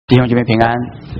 弟兄姐妹平安。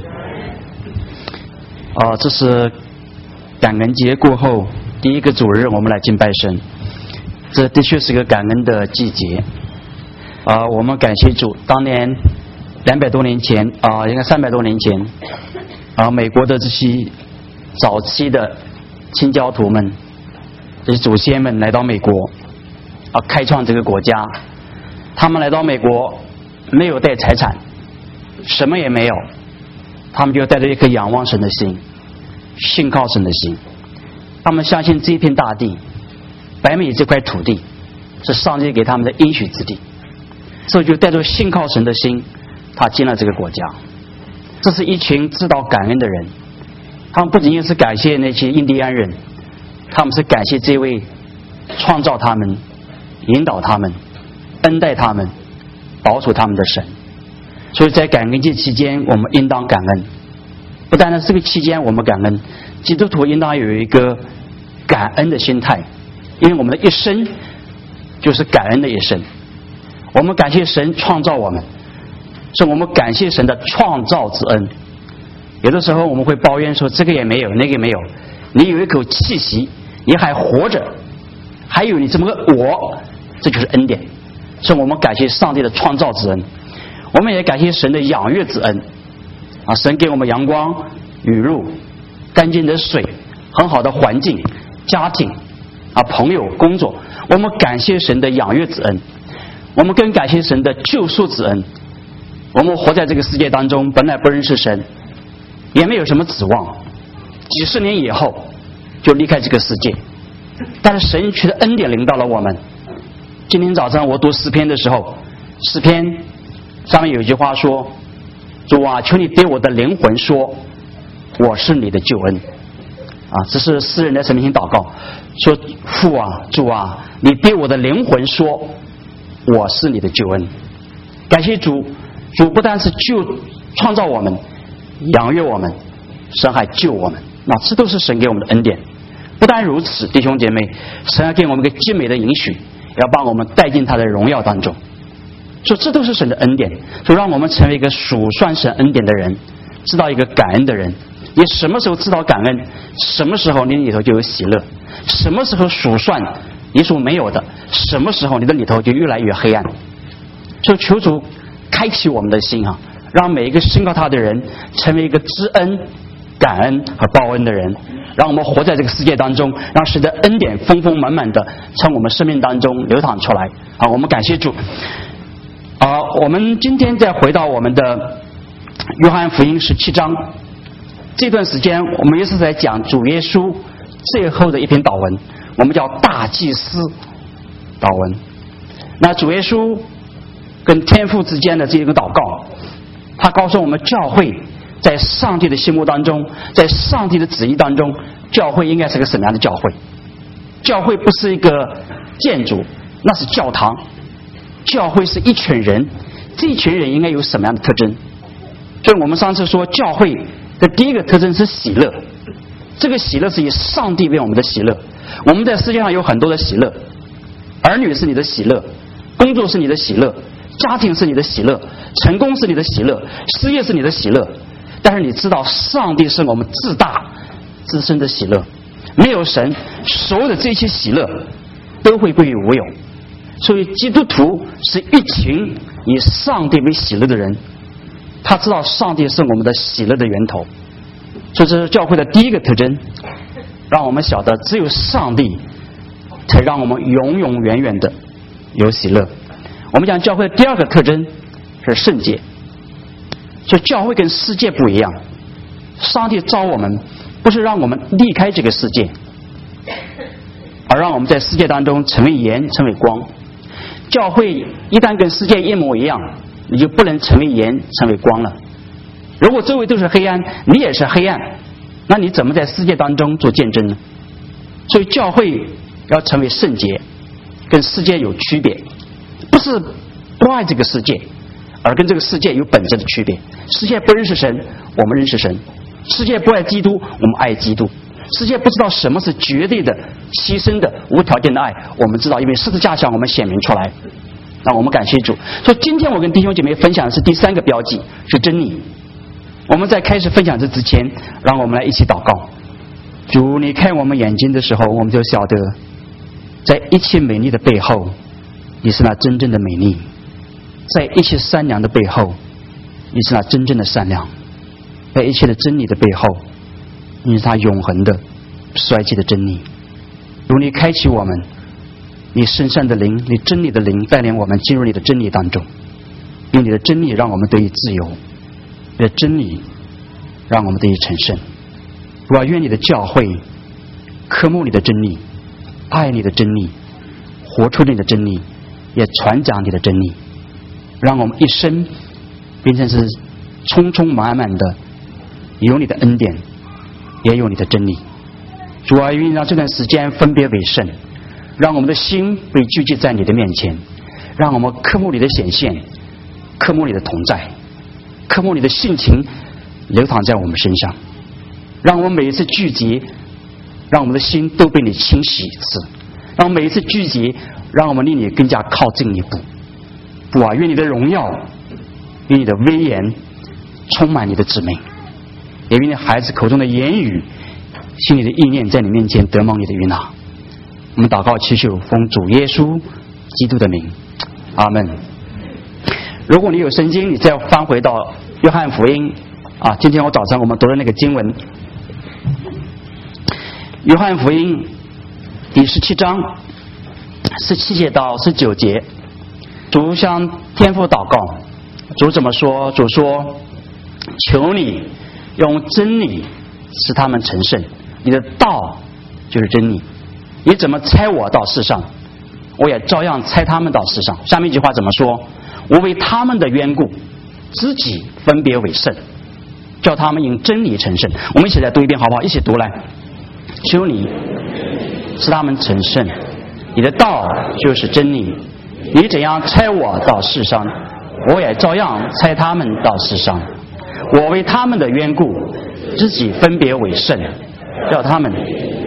这是感恩节过后第一个主日，我们来敬拜神。这的确是个感恩的季节。我们感谢主，当年200多年前，应该300多年前，美国的这些早期的清教徒们，这些祖先们来到美国，开创这个国家。他们来到美国，没有带财产，什么也没有，他们就带着一颗仰望神的心，信靠神的心。他们相信这一片大地，北美这块土地是上帝给他们的应许之地，所以就带着信靠神的心，他进了这个国家。这是一群知道感恩的人，他们不仅仅是感谢那些印第安人，他们是感谢这位创造他们、引导他们、恩待他们、保守他们的神。所以在感恩节期间，我们应当感恩。不单单是这个期间我们感恩，基督徒应当有一个感恩的心态，因为我们的一生就是感恩的一生。我们感谢神创造我们，是我们感谢神的创造之恩。有的时候我们会抱怨说这个也没有，那个也没有，你有一口气息，你还活着，还有你这么个我，这就是恩典。是我们感谢上帝的创造之恩，我们也感谢神的养育之恩。神给我们阳光、雨露、干净的水、很好的环境、家庭、朋友、工作，我们感谢神的养育之恩。我们更感谢神的救赎之恩。我们活在这个世界当中，本来不认识神，也没有什么指望，几十年以后就离开这个世界，但是神却的恩典临到了我们。今天早上我读诗篇的时候，诗篇上面有一句话说，主啊，求你对我的灵魂说，我是你的救恩。这是诗人在神面前祷告，说父啊，主啊，你对我的灵魂说，我是你的救恩。感谢主，主不但是创造我们、养育我们，神还救我们，这都是神给我们的恩典。不但如此，弟兄姐妹，神还给我们一个极美的应许，要把我们带进他的荣耀当中。说这都是神的恩典，就让我们成为一个数算神恩典的人，知道一个感恩的人。你什么时候知道感恩，什么时候你里头就有喜乐；什么时候数算你所没有的，什么时候你的里头就越来越黑暗。就求主开启我们的心，让每一个信靠他的人成为一个知恩、感恩和报恩的人，让我们活在这个世界当中，让神的恩典丰丰满满的从我们生命当中流淌出来。我们感谢主。我们今天再回到我们的约翰福音17章，这段时间我们也是在讲主耶稣最后的一篇祷文，我们叫大祭司祷文。那主耶稣跟天父之间的这个祷告，他告诉我们教会在上帝的心目当中，在上帝的旨意当中，教会应该是个什么样的教会。教会不是一个建筑，那是教堂。教会是一群人，这一群人应该有什么样的特征？所以我们上次说教会的第一个特征是喜乐，这个喜乐是以上帝为我们的喜乐。我们在世界上有很多的喜乐，儿女是你的喜乐，工作是你的喜乐，家庭是你的喜乐，成功是你的喜乐，事业是你的喜乐。但是你知道上帝是我们自大自身的喜乐，没有神，所有的这些喜乐都会归于无有。所以基督徒是一群以上帝为喜乐的人，他知道上帝是我们的喜乐的源头。所以这是教会的第一个特征，让我们晓得只有上帝才让我们永永远远的有喜乐。我们讲教会的第二个特征是圣洁。所以教会跟世界不一样，上帝召我们不是让我们离开这个世界，而让我们在世界当中成为盐，成为光。教会一旦跟世界一模一样，你就不能成为盐，成为光了。如果周围都是黑暗，你也是黑暗，那你怎么在世界当中做见证呢？所以教会要成为圣洁，跟世界有区别，不是不爱这个世界，而跟这个世界有本质的区别。世界不认识神，我们认识神；世界不爱基督，我们爱基督；世界不知道什么是绝对的、牺牲的、无条件的爱，我们知道，因为十字架向我们显明出来。那我们感谢主。所以今天我跟弟兄姐妹分享的是第三个标记，是真理。 我们在开始分享这之前，让我们来一起祷告。主，你开我们眼睛的时候，我们就晓得，在一切美丽的背后，你是那真正的美丽；在一切善良的背后，你是那真正的善良；在一切的真理的背后，你是那永恒的、不衰竭的真理。如你开启我们，你圣善的灵，你真理的灵，带领我们进入你的真理当中，用你的真理让我们得以自由，你的真理让我们得以成圣。主啊，愿你的教会科目你的真理，爱你的真理，活出你的真理，也传讲你的真理，让我们一生变成是充充满满的有你的恩典，也有你的真理。主啊，愿让这段时间分别为圣，让我们的心被聚集在你的面前，让我们科目你的显现，科目你的同在，科目你的性情流淌在我们身上，让我们每一次聚集，让我们的心都被你清洗一次，让我们每一次聚集，让我们离你更加靠近一步。主啊，愿你的荣耀，愿你的威严充满你的子民，也愿你孩子口中的言语、心里的意念在你面前得蒙你的悦纳。我们祷告祈求，奉主耶稣基督的名，阿门。如果你有圣经，你再翻回到约翰福音啊，今天我早上我们读的那个经文，约翰福音第17章17节到19节，主向天父祷告，主怎么说？主说：求你用真理使他们成圣，你的道就是真理。你怎么差我到世上，我也照样差他们到世上。下面一句话怎么说？我为他们的缘故，自己分别为圣，叫他们因真理成圣。我们一起来读一遍好不好？一起读来。求你使他们成圣，你的道就是真理。你怎样差我到世上，我也照样差他们到世上。我为他们的缘故，自己分别为圣，叫他们。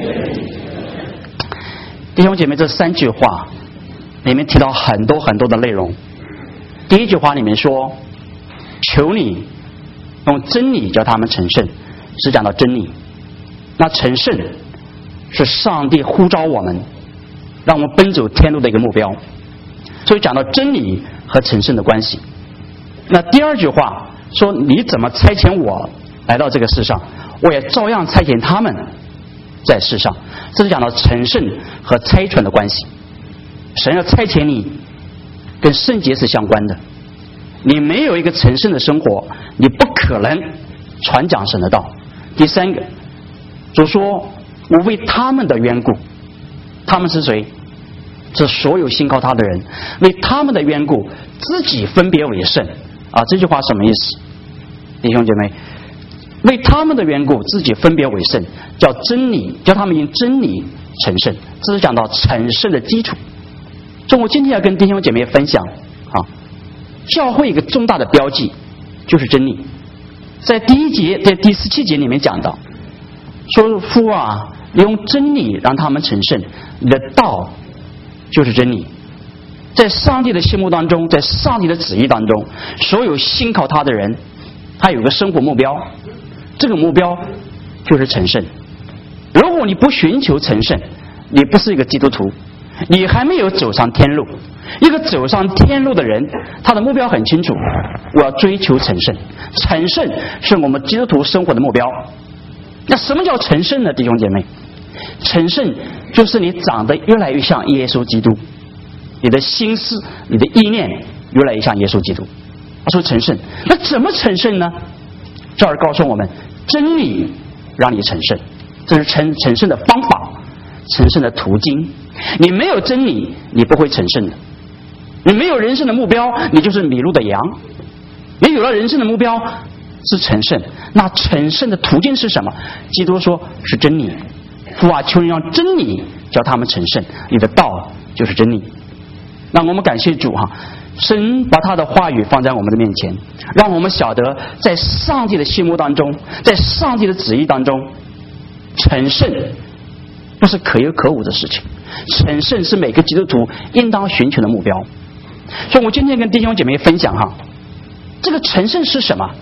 弟兄姐妹，这3句话里面提到很多很多的内容。第一句话里面说，求你用真理叫他们成圣，是讲到真理。那成圣是上帝呼召我们，让我们奔走天路的一个目标，所以讲到真理和成圣的关系。那第二句话说，你怎么差遣我来到这个世上，我也照样差遣他们在世上。这是讲到成圣和差传的关系。神要差遣你，跟圣洁是相关的。你没有一个成圣的生活，你不可能传讲神的道。第三个，主说我为他们的缘故，他们是谁？是所有信靠他的人，为他们的缘故自己分别为圣啊！这句话什么意思？弟兄姐妹，为他们的缘故自己分别为圣，叫真理，叫他们因真理成圣。这是讲到成圣的基础。所以我今天要跟弟兄姐妹分享啊，教会一个重大的标记就是真理。在第1节，在第17节里面讲到，说父啊，你用真理让他们成圣，你的道就是真理。在上帝的心目当中，在上帝的旨意当中，所有信靠他的人，他有个生活目标，这个目标就是成圣。如果你不寻求成圣，你不是一个基督徒，你还没有走上天路。一个走上天路的人，他的目标很清楚，我要追求成圣。成圣是我们基督徒生活的目标。那什么叫成圣呢，弟兄姐妹？成圣就是你长得越来越像耶稣基督，你的心思、你的意念越来越像耶稣基督。他说成圣，那怎么成圣呢？这儿告诉我们，真理让你成圣，这是成圣的方法，成圣的途径。你没有真理，你不会成圣的。你没有人生的目标，你就是迷路的羊。你有了人生的目标是成圣，那成圣的途径是什么？基督说是真理。父啊，求你让真理叫他们成圣，你的道就是真理。那我们感谢主哈，神把他的话语放在我们的面前，让我们晓得在上帝的心目当中，在上帝的旨意当中，成圣不是可有可无的事情，成圣是每个基督徒应当寻求的目标。所以我今天跟弟兄姐妹分享哈，这个成圣是什么？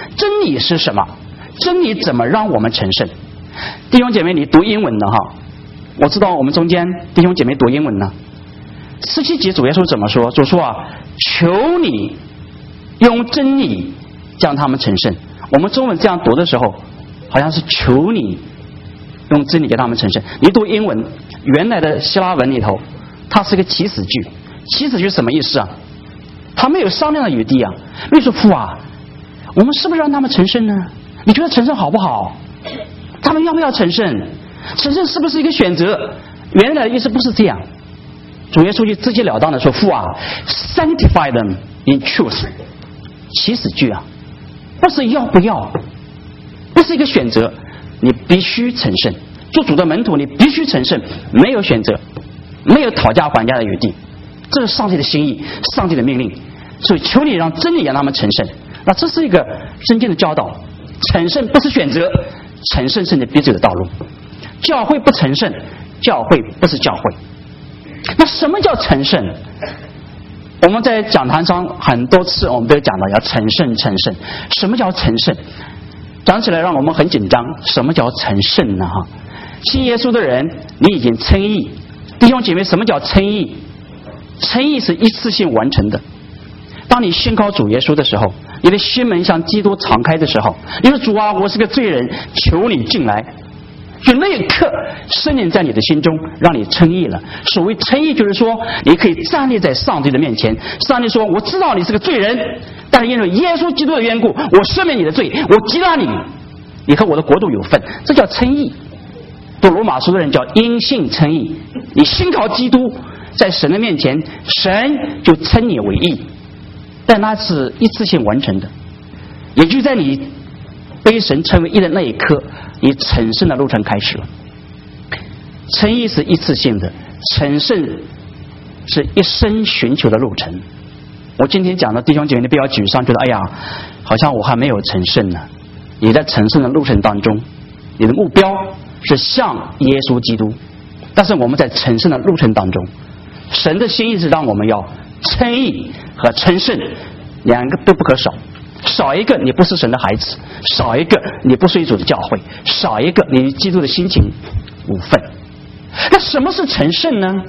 真理是什么？真理怎么让我们成圣？弟兄姐妹，你读英文的哈，我知道我们中间弟兄姐妹读英文呢。17节主耶稣怎么说？主说啊，求你用真理将他们成圣。我们中文这样读的时候，好像是求你用真理给他们成圣。你读英文原来的希腊文里头，它是一个祈使句。祈使句什么意思啊？他没有商量的余地啊。没说父啊，我们是不是让他们成圣呢？你觉得成圣好不好？他们要不要成圣？成圣是不是一个选择？原来的意思不是这样。主耶稣就直截了当的说，父啊 ，sanctify them in truth。祈使句啊，不是要不要，不是一个选择，你必须成圣。做主的门徒，你必须成圣，没有选择，没有讨价还价的余地。这是上帝的心意，上帝的命令。所以求你让真理让他们成圣。那这是一个圣经的教导，成圣不是选择，成圣是你必走的道路。教会不成圣，教会不是教会。那什么叫成圣？我们在讲坛上很多次我们都讲到要成圣，成圣。什么叫成圣？讲起来让我们很紧张。什么叫成圣呢？哈，信耶稣的人，你已经称义。弟兄姐妹，什么叫称义？称义是一次性完成的。当你信靠主耶稣的时候，你的心门向基督敞开的时候，你说主啊，我是个罪人，求你进来。就那一刻，圣灵在你的心中让你称义了。所谓称义，就是说你可以站立在上帝的面前。上帝说，我知道你是个罪人，但是因为耶稣基督的缘故，我赦免你的罪，我接纳你，你和我的国度有份。这叫称义。读罗马书的人叫因信称义。你信靠基督，在神的面前，神就称你为义。但那是一次性完成的，也就在你被神称为义的那一刻，你成圣的路程开始了。称义是一次性的，成圣是一生寻求的路程。我今天讲的弟兄姐妹，你不要沮丧，觉得哎呀，好像我还没有成圣呢。你在成圣的路程当中，你的目标是像耶稣基督，但是我们在成圣的路程当中，神的心意是让我们要称义和成圣两个都不可少。少一个你不是神的孩子，少一个你不属于主的教会，少一个你与基督的心情无份。那什么是成圣呢？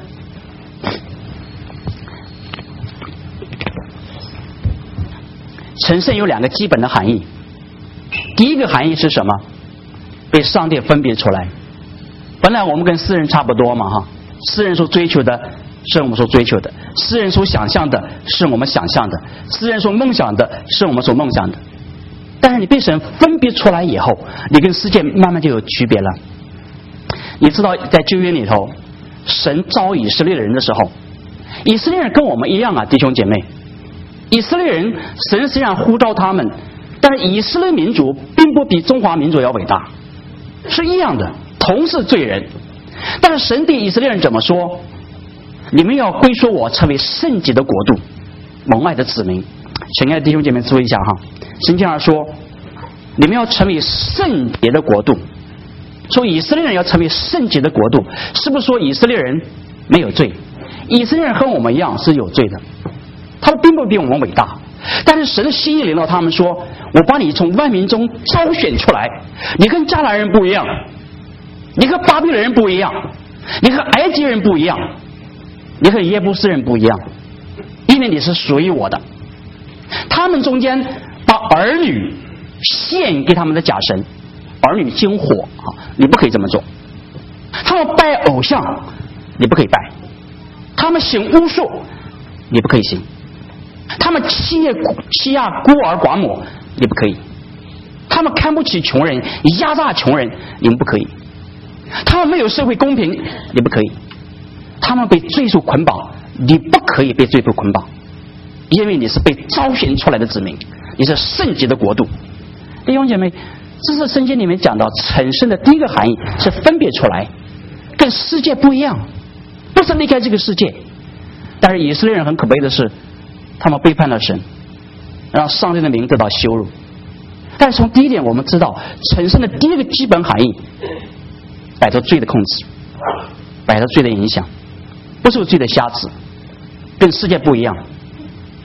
成圣有两个基本的含义。第一个含义是什么？被上帝分别出来。本来我们跟世人差不多嘛哈，世人所追求的是我们所追求的，世人所想象的是我们想象的，世人所梦想的是我们所梦想的。但是你被神分别出来以后，你跟世界慢慢就有区别了。你知道在旧约里头，神召以色列人的时候，以色列人跟我们一样啊，弟兄姐妹。以色列人，神虽然呼召他们，但是以色列民族并不比中华民族要伟大，是一样的，同是罪人。但是神对以色列人怎么说？你们要归属我，成为圣洁的国度，蒙爱的子民。亲爱的弟兄姐妹，注意一下哈，圣经上说，你们要成为圣洁的国度。说以色列人要成为圣洁的国度，是不是说以色列人没有罪？以色列人和我们一样是有罪的，他们并不比我们伟大。但是神的心意领到他们说，我把你从万民中挑选出来，你跟迦南人不一样，你和巴比伦人不一样，你和埃及人不一样，你和耶布斯人不一样，因为你是属于我的。他们中间把儿女献给他们的假神，儿女经火啊，你不可以这么做。他们拜偶像，你不可以拜。他们行巫术，你不可以行。他们欺压孤儿寡母，你不可以。他们看不起穷人，压榨穷人，你们不可以。他们没有社会公平，你不可以。他们被罪数捆绑，你不可以被罪数捆绑，因为你是被招选出来的子民，你是圣洁的国度。弟兄姐妹，这是圣经里面讲到成圣的第一个含义，是分别出来，跟世界不一样，不是离开这个世界。但是以色列人很可悲的是，他们背叛了神，让上帝的名得到羞辱。但是从第一点我们知道，成圣的第一个基本含义，摆脱罪的控制，摆脱罪的影响，不受罪的辖制，跟世界不一样。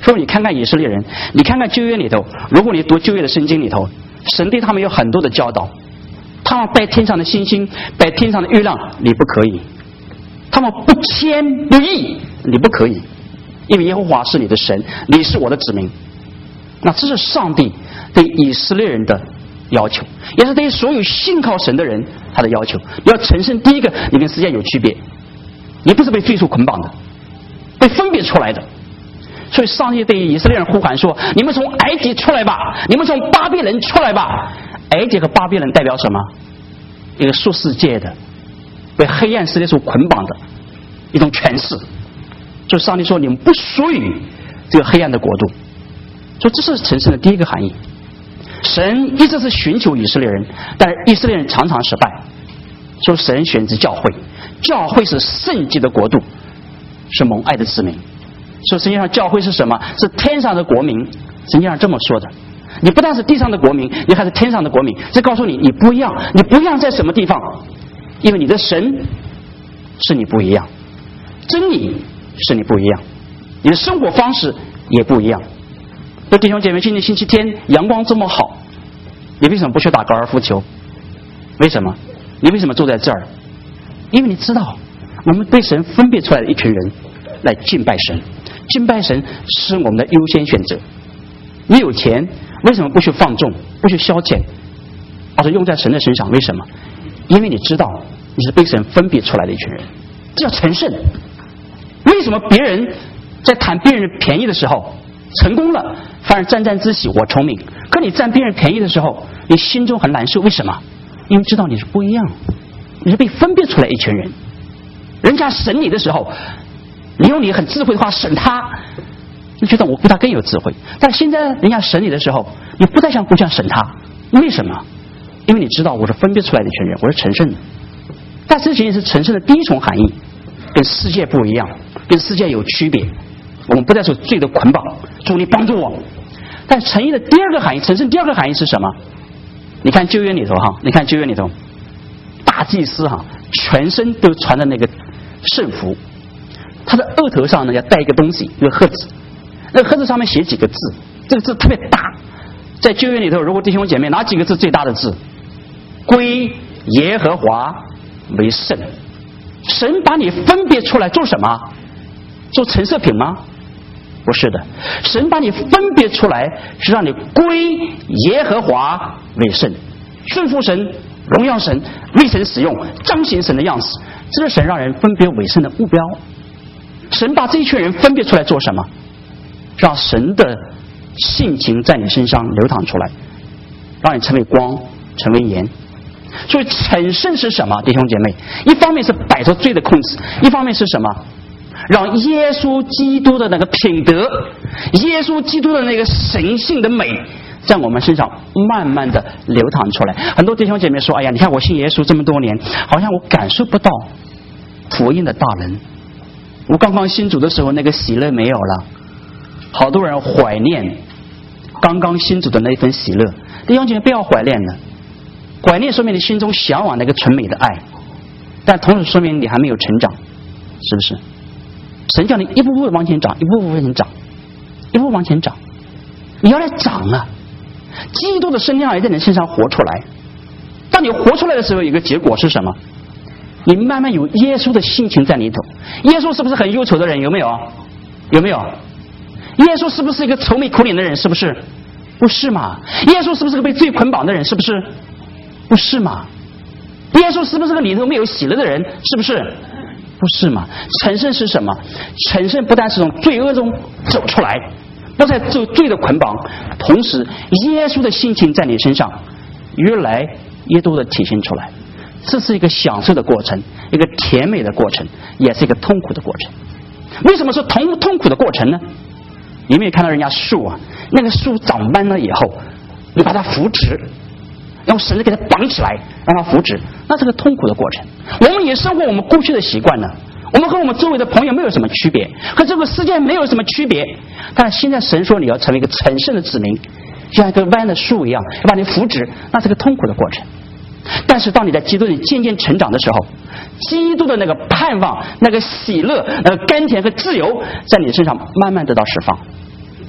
所以你看看以色列人，你看看旧约里头，如果你读旧约的圣经里头，神对他们有很多的教导。他们拜天上的星星，拜天上的月亮，你不可以；他们不谦不义，你不可以，因为耶和华是你的神，你是我的子民。那这是上帝对以色列人的要求，也是对所有信靠神的人他的要求。你要承认，第一个，你跟世界有区别，你不是被罪数捆绑的，被分别出来的。所以上帝对以色列人呼喊说：你们从埃及出来吧，你们从巴比伦出来吧。埃及和巴比伦代表什么？一个属世界的被黑暗势力所捆绑的一种权势。所以上帝说你们不属于这个黑暗的国度。所以这是神圣的第一个含义。神一直是寻求以色列人，但是以色列人常常失败。所以神选择教会，教会是圣洁的国度，是蒙爱的子民。所以实际上教会是什么？是天上的国民。实际上这么说的，你不但是地上的国民，你还是天上的国民。这告诉你你不一样。你不一样在什么地方？因为你的神是你不一样，真理是你不一样，你的生活方式也不一样。所以弟兄姐妹，今天星期天阳光这么好，你为什么不去打高尔夫球？为什么？你为什么坐在这儿？因为你知道我们被神分别出来的一群人来敬拜神，敬拜神是我们的优先选择。你有钱为什么不去放纵，不去消遣，而是用在神的身上？为什么？因为你知道你是被神分别出来的一群人，这叫成圣。为什么别人在贪别人便宜的时候成功了，反而沾沾自喜我聪明，可你占别人便宜的时候你心中很难受？为什么？因为知道你是不一样，你是被分别出来一群人。人家审你的时候，你用你很智慧的话审他，你觉得我比他更有智慧。但是现在人家审你的时候，你不再像互相审他。为什么？因为你知道我是分别出来的一群人，我是成圣的。但这仅仅是成圣的第一重含义，跟世界不一样，跟世界有区别。我们不再受罪的捆绑，主你帮助我。但成义的第二个含义，成圣第二个含义是什么？你看旧约里头哈，你看旧约里头，大祭司哈，全身都穿的那个圣服，他的额头上呢要带一个东西，一个盒子，那个盒子上面写几个字，这个字特别大。在旧约里头，如果弟兄姐妹哪几个字最大的字？归耶和华为圣。神把你分别出来做什么？做陈设品吗？不是的，神把你分别出来是让你归耶和华为圣，顺服神，荣耀神，为神使用，彰显神的样式。这是神让人分别为圣的目标。神把这一群人分别出来做什么？让神的性情在你身上流淌出来，让你成为光，成为盐。所以成圣是什么？弟兄姐妹，一方面是摆脱罪的控制，一方面是什么？让耶稣基督的那个品德，耶稣基督的那个神性的美在我们身上慢慢的流淌出来。很多弟兄姐妹说，哎呀，你看我信耶稣这么多年，好像我感受不到福音的大能。我刚刚信主的时候那个喜乐没有了。好多人怀念刚刚信主的那一份喜乐。弟兄姐妹，不要怀念了，怀念说明你心中向往那个纯美的爱，但同时说明你还没有成长，是不是？神叫你一步步往前长，一步步往前长，一步步往前长，你要来长啊！基督的身量也在你身上活出来。当你活出来的时候，有一个结果是什么？你慢慢有耶稣的性情在里头。耶稣是不是很忧愁的人？有没有？有没有？耶稣是不是一个愁眉苦脸的人？是不是？不是嘛？耶稣是不是个被罪捆绑的人？是不是？不是嘛？耶稣是不是个里头没有喜乐的人？是不是？不是嘛？成圣是什么？成圣不但是从罪恶中走出来，不再受罪的捆绑，同时耶稣的性情在你身上越来越多的体现出来。这是一个享受的过程，一个甜美的过程，也是一个痛苦的过程。为什么说痛苦的过程呢？你没有看到人家树啊，那个树长弯了以后，你把它扶直，用绳子给它绑起来，让它扶直，那是个痛苦的过程。我们也生活我们过去的习惯呢，我们和我们周围的朋友没有什么区别，和这个世界没有什么区别。但是现在神说你要成为一个成圣的子民，就像一个弯的树一样，要把你扶直，那是个痛苦的过程。但是当你在基督里渐渐成长的时候，基督的那个盼望、那个喜乐、那个甘甜和自由，在你身上慢慢得到释放。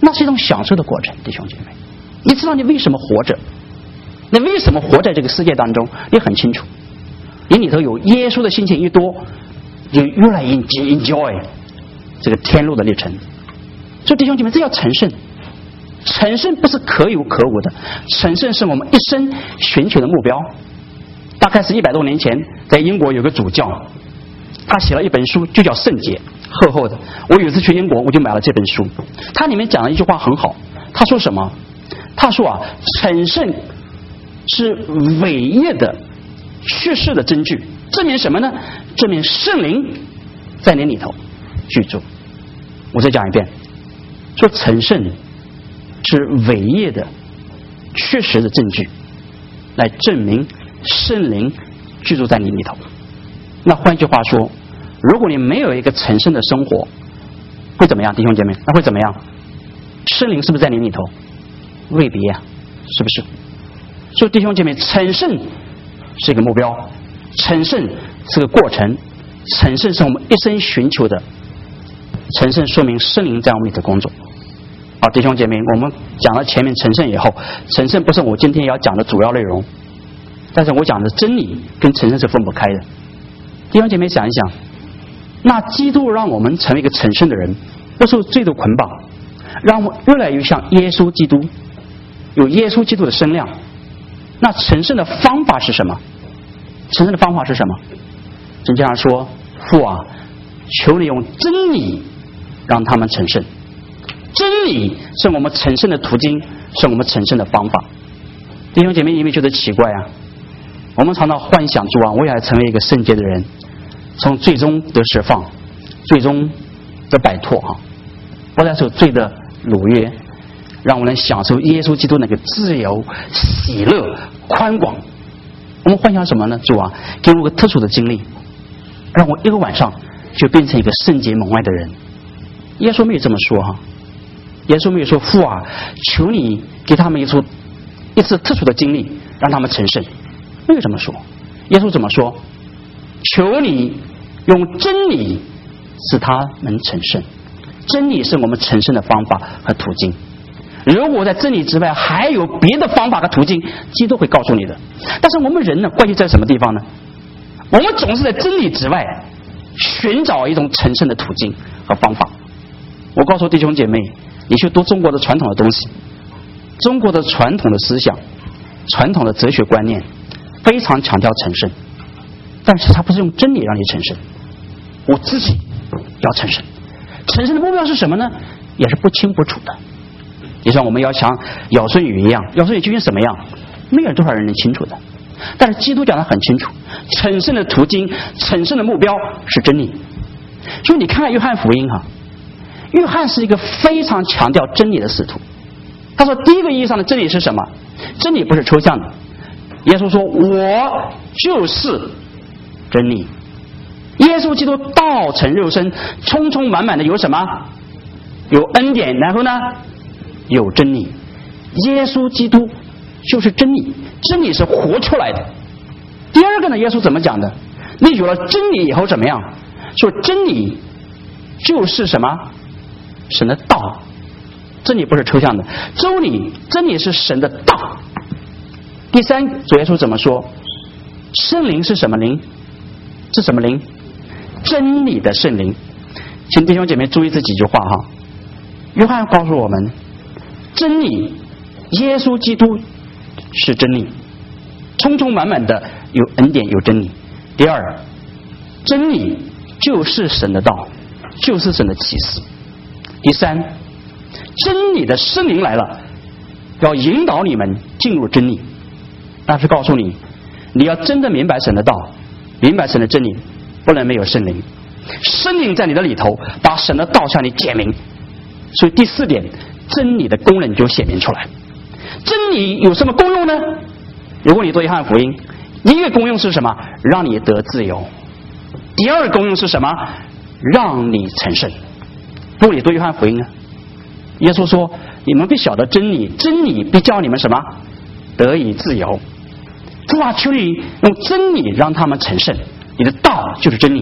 那是一种享受的过程，弟兄姐妹。你知道你为什么活着？你为什么活在这个世界当中？你很清楚。你里头有耶稣的心情一多，就越来越 enjoy 这个天路的历程。所以弟兄姐妹，这叫成圣。成圣不是可有可无的，成圣是我们一生寻求的目标。大概是100多年前，在英国有个主教，他写了一本书，就叫《圣洁》，厚厚的。我有一次去英国，我就买了这本书。他里面讲了一句话很好，他说什么？他说啊，成圣是伟业的确实的证据，证明什么呢？证明圣灵在你里头居住。我再讲一遍，说成圣是伟业的确实的证据，来证明圣灵居住在你里头。那换句话说，如果你没有一个成圣的生活，会怎么样，弟兄姐妹？那会怎么样？圣灵是不是在你里头？未必啊，是不是？所以弟兄姐妹，成圣是一个目标，成圣是个过程，成圣是我们一生寻求的。成圣说明圣灵在我们里头工作。好，弟兄姐妹，我们讲了前面成圣以后，成圣不是我今天要讲的主要内容，但是我讲的真理跟成圣是分不开的。弟兄姐妹想一想，那基督让我们成为一个成圣的人，不受罪的捆绑，让我们越来越像耶稣基督，有耶稣基督的身量。那成圣的方法是什么？成圣的方法是什么？圣经上说，父啊，求你用真理让他们成圣。真理是我们成圣的途径，是我们成圣的方法。弟兄姐妹，有没有觉得奇怪啊？我们常常幻想主啊，我也要成为一个圣洁的人，从最终得释放，最终得摆脱啊，不再受罪的掳约，让我能享受耶稣基督那个自由、喜乐、宽广。我们幻想什么呢？主啊，给我个特殊的经历，让我一个晚上就变成一个圣洁蒙爱的人。耶稣没有这么说哈，耶稣没有说父啊，求你给他们一次特殊的经历，让他们成圣。没有这么说。耶稣怎么说？求你用真理使他们成圣。真理是我们成圣的方法和途径。如果在真理之外还有别的方法和途径，基督会告诉你的。但是我们人呢，关系在什么地方呢？我们总是在真理之外寻找一种成圣的途径和方法。我告诉弟兄姐妹，你去读中国的传统的东西，中国的传统的思想、传统的哲学观念非常强调成圣，但是他不是用真理让你成圣，我自己要成圣。成圣的目标是什么呢？也是不清不楚的。就像我们要像尧舜禹一样，尧舜禹究竟什么样，没有多少人能清楚的。但是基督讲得很清楚，成圣的途径、成圣的目标是真理。所以你看看约翰福音哈，约翰是一个非常强调真理的使徒。他说第一个意义上的真理是什么？真理不是抽象的。耶稣说我就是真理。耶稣基督道成肉身，充充满满的有什么？有恩典，然后呢有真理。耶稣基督就是真理，真理是活出来的。第二个呢，耶稣怎么讲的？你有了真理以后怎么样？说真理就是什么？神的道。真理不是抽象的，真理是神的道。第三，主耶稣怎么说？圣灵是什么灵？是什么灵？真理的圣灵。请弟兄姐妹注意这几句话哈。约翰告诉我们，真理，耶稣基督是真理，充充满满的有恩典有真理。第二，真理就是神的道，就是神的启示。第三，真理的圣灵来了，要引导你们进入真理。但是告诉你，你要真的明白神的道，明白神的真理，不能没有圣灵。圣灵在你的里头，把神的道向你解明。所以第四点，真理的功能就显明出来。真理有什么功用呢？如果你读约翰福音，第一个功用是什么？让你得自由。第二个功用是什么？让你成圣。如果你读约翰福音呢，耶稣说你们必晓得真理，真理必叫你们什么？得以自由。主啊，求你用真理让他们成圣。你的道就是真理，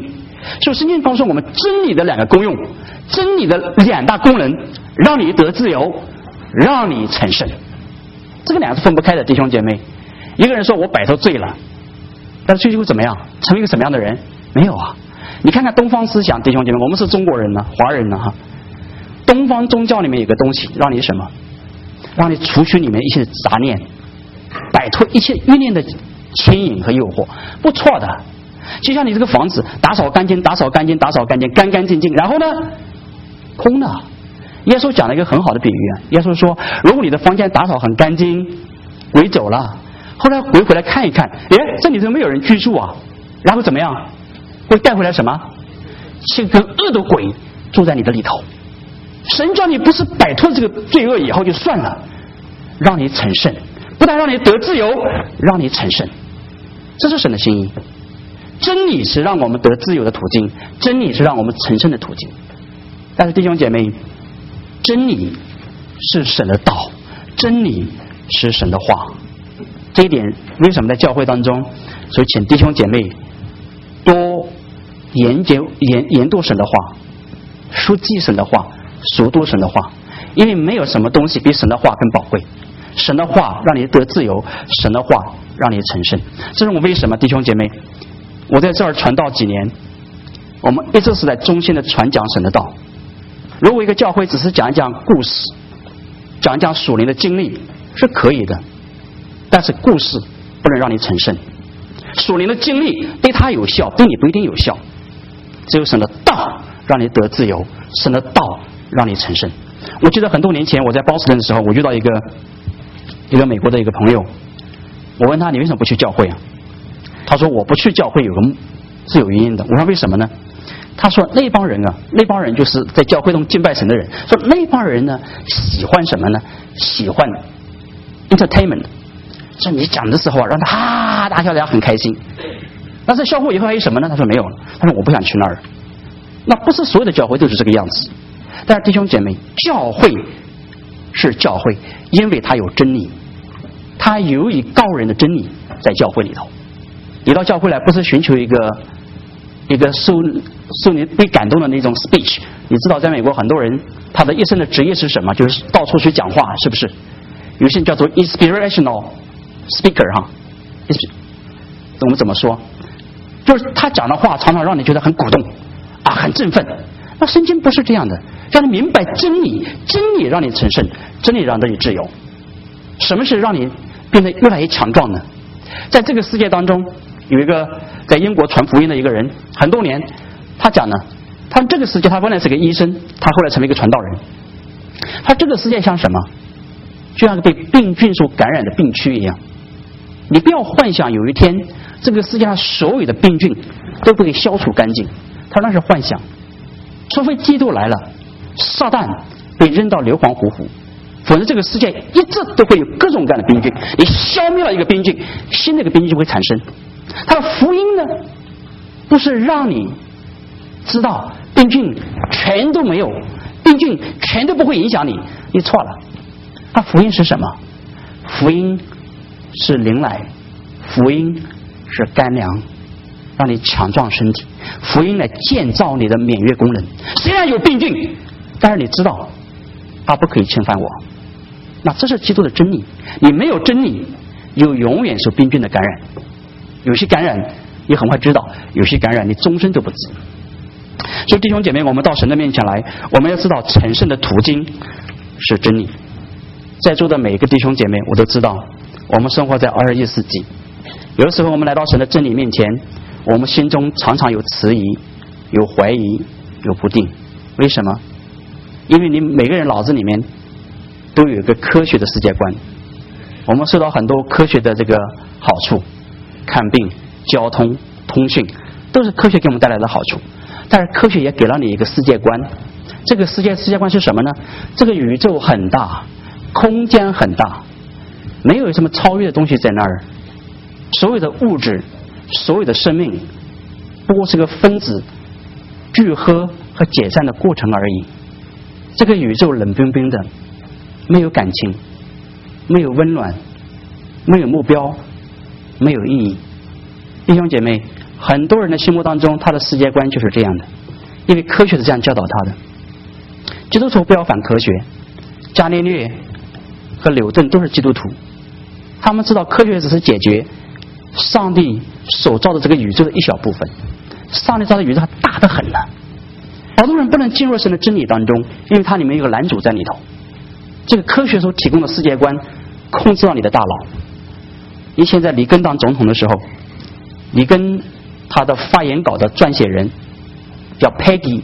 所以圣经告诉我们真理的两个功用，真理的两大功能，让你得自由，让你成圣。这个两个是分不开的，弟兄姐妹。一个人说我摆脱罪了，但是最后怎么样？成为一个什么样的人？没有啊。你看看东方思想，弟兄姐妹，我们是中国人呢，华人呢哈。东方宗教里面有个东西，让你什么？让你除去里面一些杂念，摆脱一切欲念的牵引和诱惑，不错的。就像你这个房子打扫干净，打扫干净，打扫干净，干干净净，然后呢，空的。耶稣讲了一个很好的比喻啊，耶稣说，如果你的房间打扫很干净，鬼走了，后来鬼回来看一看，哎，这里头没有人居住啊，然后怎么样？会带回来什么？是跟恶的鬼住在你的里头。神叫你不是摆脱这个罪恶以后就算了，让你成圣，不但让你得自由，让你成圣，这是神的心意。真理是让我们得自由的途径，真理是让我们成圣的途径。但是弟兄姐妹，真理是神的道，真理是神的话。这一点为什么在教会当中，所以请弟兄姐妹多研读神的话，熟记神的话，熟读神的话，因为没有什么东西比神的话更宝贵。神的话让你得自由，神的话让你成圣。这是我为什么弟兄姐妹，我在这儿传道几年，我们一直是在衷心的传讲神的道。如果一个教会只是讲一讲故事，讲一讲属灵的经历是可以的，但是故事不能让你成圣，属灵的经历对他有效，对你不一定有效。只有神的道让你得自由，神的道让你成圣。我记得很多年前我在波士顿的时候，我遇到一个美国的一个朋友，我问他你为什么不去教会啊？他说我不去教会是有原因的。我说为什么呢？他说那帮人啊，那帮人就是在教会中敬拜神的人，说那帮人呢喜欢什么呢？喜欢 entertainment， 说你讲的时候啊，让他哈哈大笑，大家很开心。但是笑过以后还有什么呢？他说没有了。他说我不想去那儿。那不是所有的教会都是这个样子。但是弟兄姐妹，教会是教会，因为它有真理，它有以高人的真理在教会里头。你到教会来不是寻求一个受你被感动的那种 speech。 你知道在美国很多人他的一生的职业是什么？就是到处去讲话，是不是？有些人叫做 inspirational speaker 哈，我们怎么说？就是他讲的话常常让你觉得很鼓动啊，很振奋。那圣经不是这样的，让你明白真理，真理让你成圣，真理让你自由。什么是让你变得越来越强壮呢？在这个世界当中，有一个在英国传福音的一个人，很多年，他讲呢，他这个世界，他本来是个医生，他后来成为一个传道人。他这个世界像什么？就像被病菌所感染的病区一样。你不要幻想有一天这个世界上所有的病菌都被消除干净，他那是幻想。除非基督来了，撒旦被扔到硫磺湖，否则这个世界一直都会有各种各样的病菌。你消灭了一个病菌，新的一个病菌就会产生。他的福音呢，不是让你知道病菌全都没有，病菌全都不会影响你，你错了。那福音是什么？福音是灵奶，福音是干粮，让你强壮身体，福音来建造你的免疫功能。虽然有病菌，但是你知道它不可以侵犯我。那这是基督的真理。你没有真理，就永远受病菌的感染。有些感染你很快知道，有些感染你终身都不知。所以弟兄姐妹，我们到神的面前来，我们要知道成圣的途径是真理。在座的每一个弟兄姐妹，我都知道我们生活在21世纪，有的时候我们来到神的真理面前，我们心中常常有迟疑，有怀疑，有不定。为什么？因为你每个人脑子里面都有一个科学的世界观，我们受到很多科学的这个好处，看病、交通、通讯都是科学给我们带来的好处。但是科学也给了你一个世界观，这个世界观是什么呢？这个宇宙很大，空间很大，没有什么超越的东西在那儿。所有的物质，所有的生命，不过是个分子聚合和解散的过程而已。这个宇宙冷冰冰的，没有感情，没有温暖，没有目标，没有意义。弟兄姐妹， 很多人的心目当中，他的世界观就是这样的，因为科学是这样教导他的。基督徒不要反科学，伽利略和牛顿都是基督徒，他们知道科学只是解决上帝所造的这个宇宙的一小部分，上帝造的宇宙它大得很了。好多人不能进入神的真理当中，因为它里面有个拦阻在里头。这个科学所提供的世界观控制到你的大脑。你现在里根当总统的时候，里根他的发言稿的撰写人叫 Peggy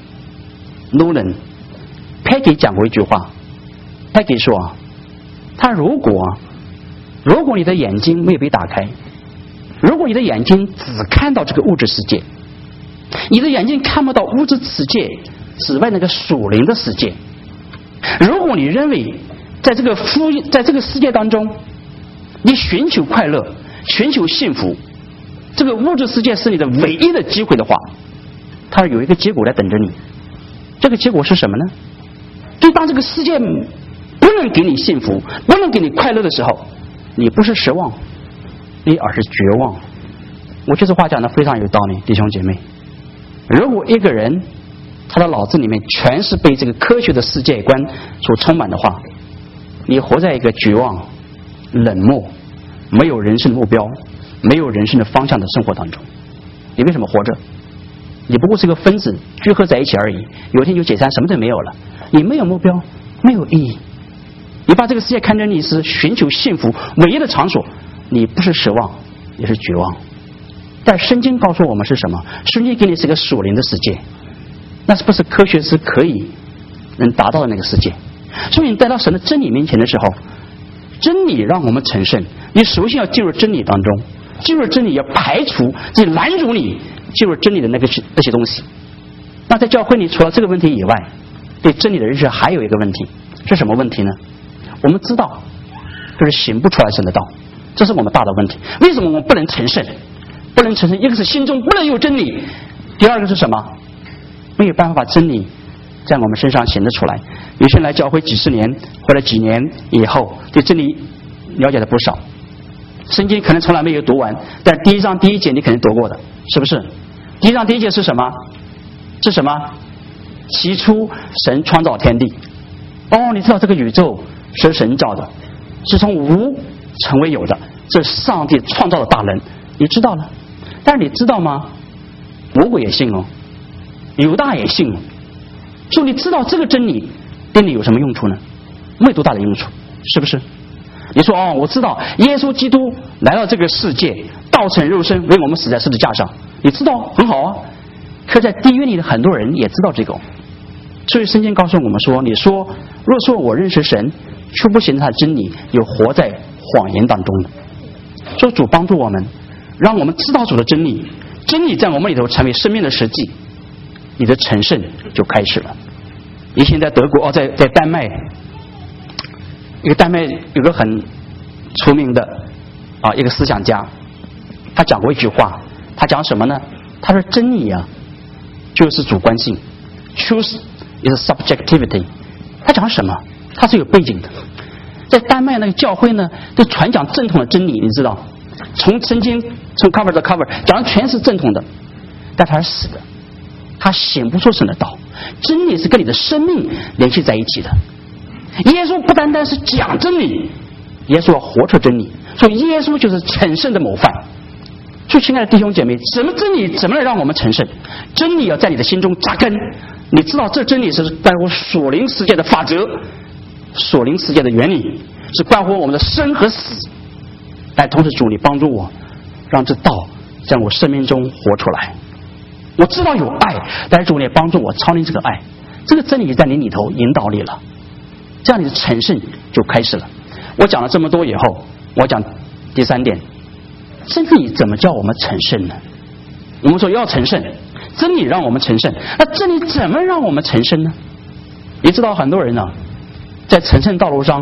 Nolan。Peggy 讲过一句话 ，Peggy 说他如果你的眼睛没有被打开，如果你的眼睛只看到这个物质世界，你的眼睛看不到物质世界之外那个属灵的世界，如果你认为在这个世界当中你寻求快乐，寻求幸福，这个物质世界是你的唯一的机会的话，它有一个结果来等着你。这个结果是什么呢？就当这个世界不能给你幸福，不能给你快乐的时候，你不是失望，你而是绝望。我这句话讲的非常有道理，弟兄姐妹。如果一个人他的脑子里面全是被这个科学的世界观所充满的话，你活在一个绝望、冷漠、没有人生的目标、没有人生的方向的生活当中。你为什么活着？你不过是个分子聚合在一起而已，有一天就解散，什么都没有了。你没有目标，没有意义。你把这个世界看成你是寻求幸福唯一的场所，你不是失望，也是绝望。但圣经告诉我们是什么？圣经给你是个属灵的世界，那是不是科学是可以能达到的那个世界？所以你带到神的真理面前的时候，真理让我们成圣，你首先要进入真理当中，进入真理要排除这拦阻你进入真理的那些东西。那在教会里除了这个问题以外，对真理的认识还有一个问题，是什么问题呢？我们知道就是行不出来神的道，这是我们大的问题。为什么我们不能成圣？不能成圣，一个是心中不能有真理，第二个是什么？没有办法把真理在我们身上显得出来。有些人来教会几十年或者几年以后，对真理了解的不少，圣经可能从来没有读完，但第一章第一节你肯定读过的，是不是？第一章第一节是什么？是什么？起初神创造天地。你知道这个宇宙是神造的，是从无成为有的，这是上帝创造的大能，你知道了。但是你知道吗？魔鬼也信犹大也信所以你知道这个真理对你有什么用处呢？没有多大的用处，是不是？你说我知道耶稣基督来到这个世界，道成肉身为我们死在十字架上，你知道很好啊。可在地狱里的很多人也知道这个，所以圣经告诉我们说，你说若说我认识神，却不行他的真理，有活在谎言当中的。所以主帮助我们，让我们知道主的真理，真理在我们里头成为生命的实际，你的成圣就开始了。以前在德国在丹麦，一个丹麦有个很出名的一个思想家，他讲过一句话，他讲什么呢？他说真理就是主观性 ，truth is subjectivity。他讲什么？他是有背景的。在丹麦那个教会呢，就传讲正统的真理，你知道，从圣经从 cover 到 cover 讲的全是正统的，但他是死的，他显不出神的道。真理是跟你的生命联系在一起的。耶稣不单单是讲真理，耶稣要活出真理，所以耶稣就是成圣的模范。所以亲爱的弟兄姐妹，什么真理怎么能让我们成圣？真理要在你的心中扎根，你知道这真理是关乎属灵世界的法则，属灵世界的原理，是关乎我们的生和死。但同时主，你帮助我，让这道在我生命中活出来。我知道有爱，但是主，你也帮助我操练这个爱，这个真理在你里头引导你了，这样你的成圣就开始了。我讲了这么多以后，我讲第三点，真理怎么叫我们成圣呢？我们说要成圣，真理让我们成圣，那真理怎么让我们成圣呢？你知道很多人在成圣道路上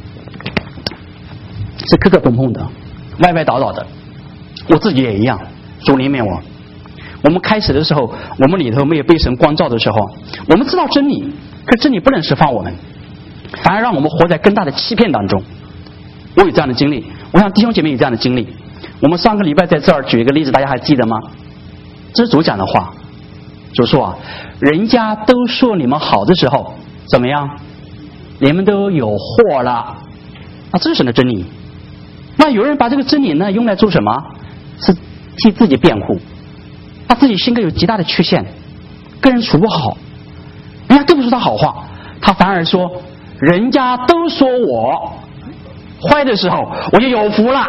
是磕磕碰碰的，歪歪倒倒的，我自己也一样，主怜悯我。我们开始的时候，我们里头没有被神光照的时候，我们知道真理，可真理不能释放我们，反而让我们活在更大的欺骗当中。我有这样的经历，我想弟兄姐妹有这样的经历。我们上个礼拜在这儿举一个例子，大家还记得吗？ 这是主讲的话。主说啊，人家都说你们好的时候怎么样？你们都有祸了啊！这是神的真理。那有人把这个真理呢用来做什么？是替自己辩护，他自己性格有极大的缺陷，跟人处不好，人家都不说他好话，他反而说人家都说我坏的时候我就有福了。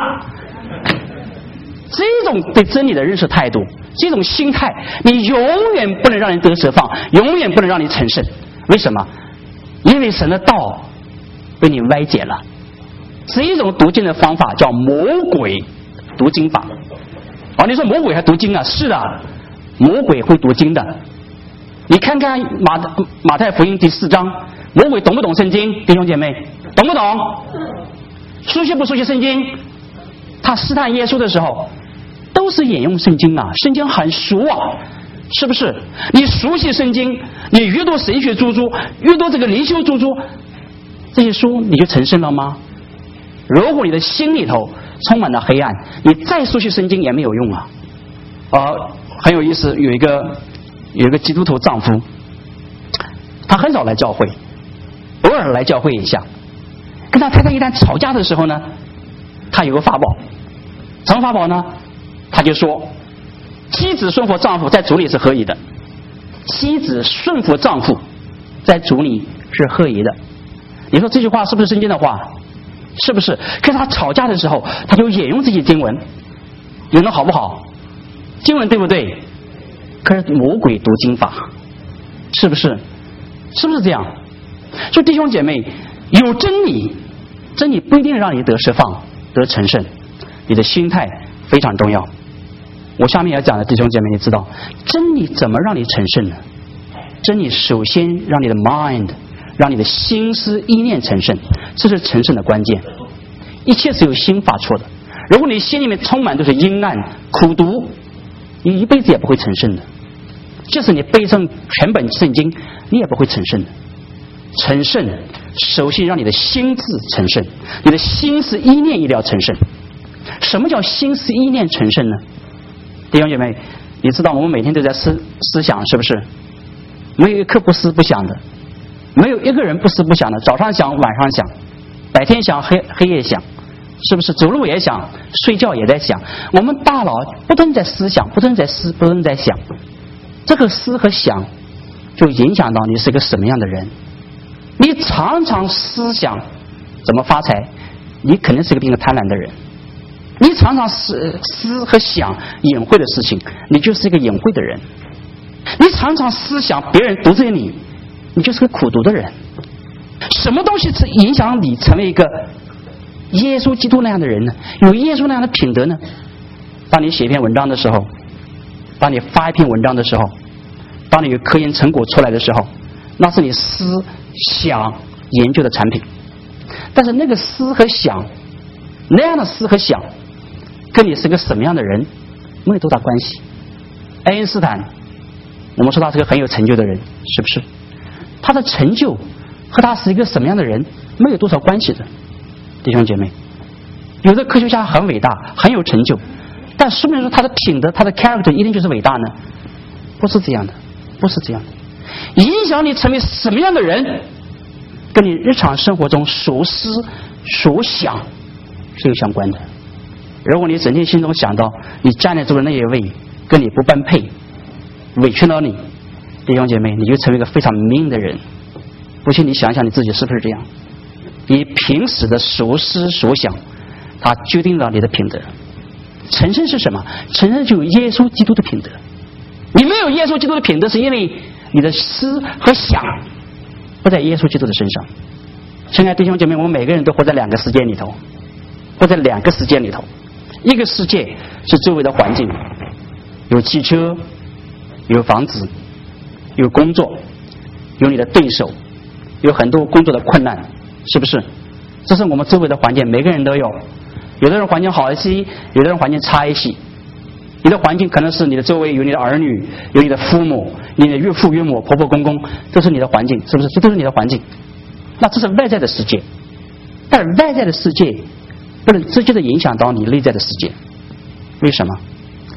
这种对真理的认识态度，这种心态，你永远不能让人得释放，永远不能让你成圣。为什么？因为神的道被你歪解了。这种读经的方法叫魔鬼读经法。你说魔鬼还读经啊？是的，魔鬼会读经的。你看看马太福音第4章，魔鬼懂不懂圣经？弟兄姐妹，懂不懂？熟悉不熟悉圣经？他试探耶稣的时候都是引用圣经啊，圣经很熟啊，是不是？你熟悉圣经，你阅读神学著作，阅读这个灵修著作，这些书你就成圣了吗？如果你的心里头充满了黑暗，你再熟悉圣经也没有用啊。很有意思，有一个基督徒丈夫，他很少来教会，偶尔来教会一下。跟他太太一旦吵架的时候呢，他有个法宝，什么法宝呢？他就说，妻子顺服丈夫在主里是合宜的，妻子顺服丈夫在主里是合宜的。你说这句话是不是圣经的话？是不是？可是他吵架的时候，他就引用这些经文，引的好不好？经文对不对？可是魔鬼读经法，是不是？是不是这样？所以弟兄姐妹，有真理，真理不一定让你得释放、得成圣，你的心态非常重要。我下面要讲的弟兄姐妹，你知道真理怎么让你成圣呢？真理首先让你的 mind， 让你的心思意念成圣，这是成圣的关键。一切是由心发出的，如果你心里面充满都是阴暗、苦毒，你一辈子也不会成圣的。即使你背上全本圣经，你也不会成圣的。成圣首先让你的心智成圣，你的心思意念一定要成圣。什么叫心思意念成圣呢？弟兄姐妹，你知道我们每天都在思想，是不是？没有一刻不思不想的，没有一个人不思不想的。早上想，晚上想，白天想，黑夜想，是不是？走路也想，睡觉也在想。我们大脑不断在思想，不断在思，不断在想。这个思和想就影响到你是个什么样的人。你常常思想怎么发财，你肯定是个比较贪婪的人。你常常思和想隐晦的事情，你就是一个隐晦的人。你常常思想别人得罪你，你就是个苦毒的人。什么东西是影响你成为一个耶稣基督那样的人呢？有耶稣那样的品德呢？当你写一篇文章的时候，当你发一篇文章的时候，当你有科研成果出来的时候，那是你思想研究的产品。但是那个思和想，那样的思和想跟你是个什么样的人没有多大关系。爱因斯坦，我们说他是个很有成就的人，是不是？他的成就和他是一个什么样的人没有多少关系的。弟兄姐妹，有的科学家很伟大，很有成就，但说明说他的品德，他的 character 一定就是伟大呢？不是这样的，不是这样的。影响你成为什么样的人，跟你日常生活中所思所想是有相关的。如果你整天心中想到你家里住的那一位跟你不般配，委屈了你，弟兄姐妹，你就成为一个非常 mean 的人。不信你想想你自己是不是这样？你平时的所思所想，它决定了你的品德。成圣是什么？成圣就有耶稣基督的品德。你没有耶稣基督的品德，是因为你的思和想不在耶稣基督的身上。亲爱的弟兄姐妹，我们每个人都活在两个世界里头，活在两个世界里头。一个世界是周围的环境，有汽车，有房子，有工作，有你的对手，有很多工作的困难，是不是？这是我们周围的环境，每个人都有。有的人环境好一些，有的人环境差一些。你的环境可能是你的周围有你的儿女，有你的父母，你的岳父岳母、婆婆公公，这是你的环境，是不是？这都是你的环境。那这是外在的世界，但外在的世界不能直接的影响到你内在的世界。为什么？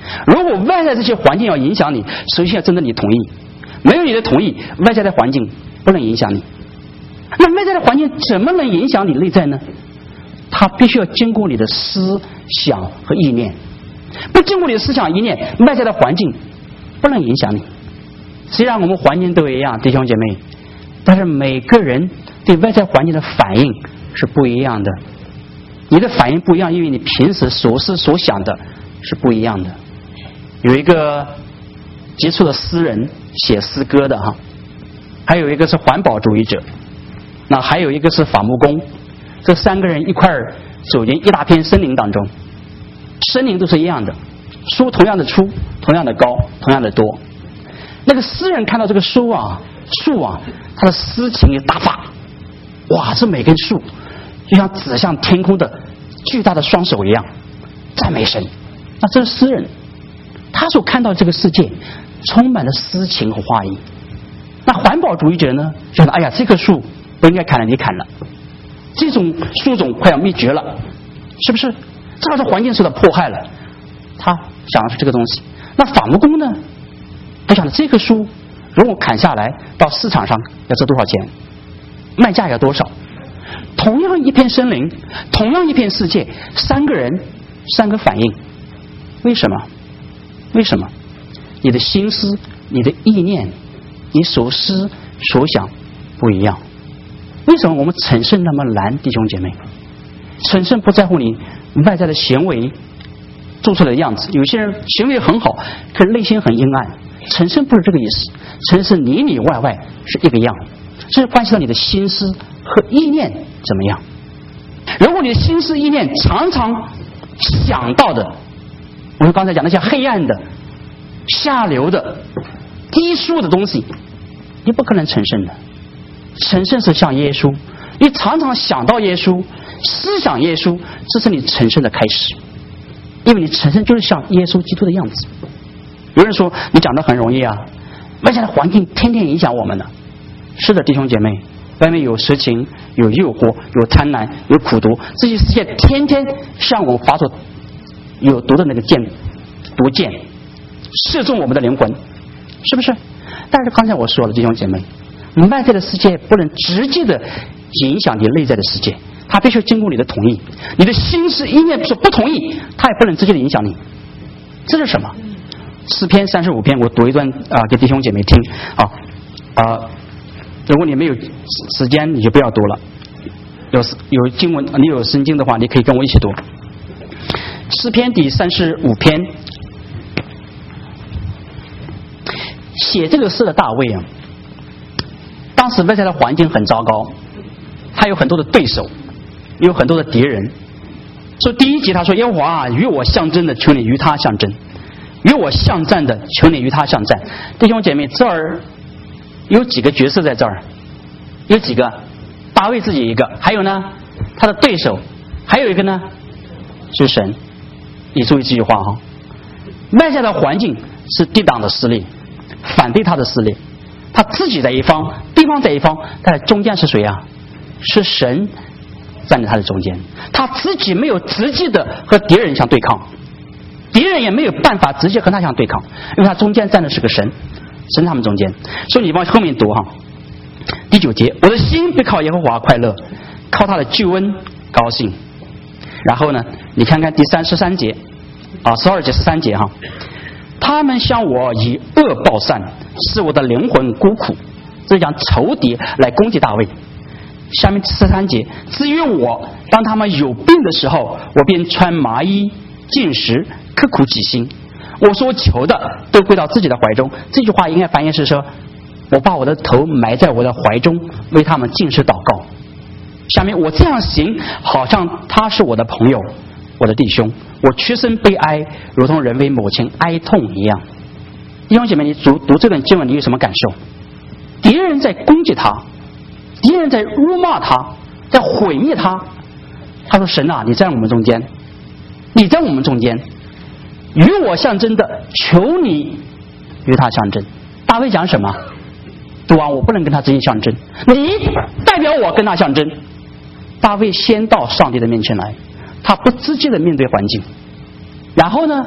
如果外在这些环境要影响你，首先要征得你同意，没有你的同意，外在的环境不能影响你。那外在的环境怎么能影响你内在呢？它必须要经过你的思想和意念，不经过你的思想意念，外在的环境不能影响你。虽然我们环境都一样，弟兄姐妹，但是每个人对外在环境的反应是不一样的。你的反应不一样，因为你平时所思所想的是不一样的。有一个杰出的诗人写诗歌的哈，还有一个是环保主义者，那还有一个是伐木工。这三个人一块儿走进一大片森林当中，森林都是一样的，树同样的粗，同样的高，同样的多。那个诗人看到这个树啊，他的诗情也大发，哇，这每根树就像指向天空的巨大的双手一样，赞美神。那这是诗人，他所看到这个世界充满了诗情和画意。那环保主义者呢，觉得哎呀，这棵树不应该砍了，你砍了，这种树种快要灭绝了，是不是？这个环境受到迫害了，他想的是这个东西。那伐木工呢，他想的这棵树如果砍下来到市场上要值多少钱，卖价要多少。同样一片森林，同样一片世界，三个人三个反应。为什么？为什么？你的心思，你的意念，你所思所想不一样。为什么我们成圣那么难，弟兄姐妹？成圣不在乎你外在的行为做出来的样子，有些人行为很好，可是内心很阴暗。成圣不是这个意思，成圣里里外外是一个样，这是关系到你的心思和意念怎么样。如果你的心思意念常常想到的，我们刚才讲那些黑暗的、下流的、低俗的东西，你不可能成圣的。成圣是像耶稣，你常常想到耶稣，思想耶稣，这是你成圣的开始。因为你成圣就是像耶稣基督的样子。有人说你讲的很容易啊，外在的环境天天影响我们呢。是的，弟兄姐妹，外面有实情，有诱惑，有贪婪，有苦毒，这些世界天天向我们发出有毒的那个毒箭，射中我们的灵魂，是不是？但是刚才我说了，弟兄姐妹，外在的世界不能直接的影响你内在的世界，它必须经过你的同意。你的心思意念不同意，它也不能直接的影响你。这是什么？诗篇35篇，我读一段给弟兄姐妹听如果你没有时间，你就不要读了。有经文，你有圣经的话，你可以跟我一起读。诗篇第35篇，写这个诗的大卫啊，当时外在的环境很糟糕，他有很多的对手，有很多的敌人。所以第一节他说：“耶和华与我相争的，求你与他相争；与我相战的，求你与他相战。”弟兄姐妹，这儿有几个角色在这儿？有几个？大卫自己一个，还有呢，他的对手，还有一个呢，是神。你注意这句话哈，外在的环境是抵挡的势力，反对他的势力，他自己在一方，对方在一方，但中间是谁啊？是神站在他的中间，他自己没有直接的和敌人相对抗，敌人也没有办法直接和他相对抗，因为他中间站的是个神，神他们中间。所以你往后面读哈，第9节，我的心必靠耶和华快乐，靠他的救恩高兴。然后呢，你看看第13节12节13节哈，他们向我以恶报善，使我的灵魂孤苦。这讲仇敌来攻击大卫。下面13节，至于我，当他们有病的时候，我便穿麻衣进食，刻苦己心。我所求的都归到自己的怀中。这句话应该翻译是说，我把我的头埋在我的怀中，为他们进食祷告。下面我这样行，好像他是我的朋友，我的弟兄，我屈身悲哀，如同人为母亲哀痛一样。弟兄姐妹，你读这段经文，你有什么感受？敌人在攻击他，敌人在辱骂他，在毁灭他。他说：“神啊，你在我们中间，你在我们中间，与我相争的，求你与他相争。”大卫讲什么？读完我不能跟他直接相争，你代表我跟他相争。大卫先到上帝的面前来，他不直接的面对环境，然后呢，